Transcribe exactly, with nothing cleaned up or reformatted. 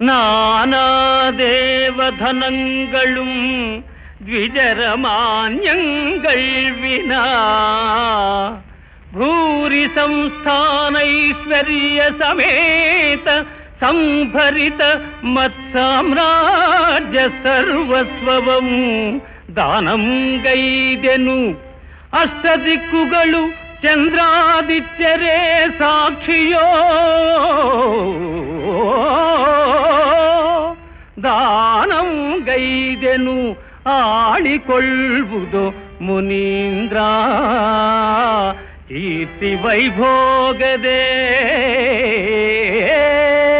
நானாதேவதனங்களும் த்விஜரமான்யங்கள் வினா భూరి సంస్థానైశ్వర్య సమేత సంభరిత మత్సామ్రాజ్య సర్వస్వవం దానం గైదెను అష్టదిక్కుಗಳು చంద్రాదిత్యరే సాక్షియో దానం గైదెను ఆಳಿಕೊಳ್ಳುವುದು ಮುನೀಂದ್ರ ಕೀರ್ತಿ ವೈಭೋಗದೇ